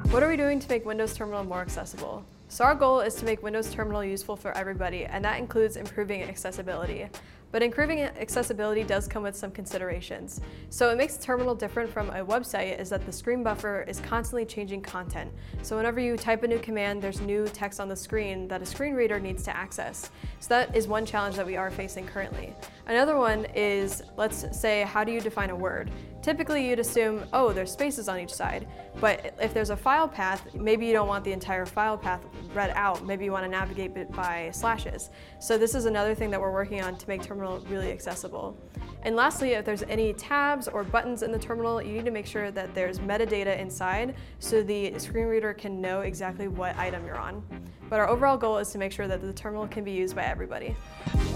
What are we doing to make Windows Terminal more accessible? So our goal is to make Windows Terminal useful for everybody, and that includes improving accessibility. But improving accessibility does come with some considerations. So what makes Terminal different from a website is that the screen buffer is constantly changing content. So whenever you type a new command, there's new text on the screen that a screen reader needs to access. So that is one challenge that we are facing currently. Another one is, let's say, how do you define a word? Typically you'd assume, oh, there's spaces on each side. But if there's a file path, maybe you don't want the entire file path read out. Maybe you want to navigate it by slashes. So this is another thing that we're working on to make Terminal really accessible. And lastly, if there's any tabs or buttons in the terminal, you need to make sure that there's metadata inside so the screen reader can know exactly what item you're on. But our overall goal is to make sure that the terminal can be used by everybody.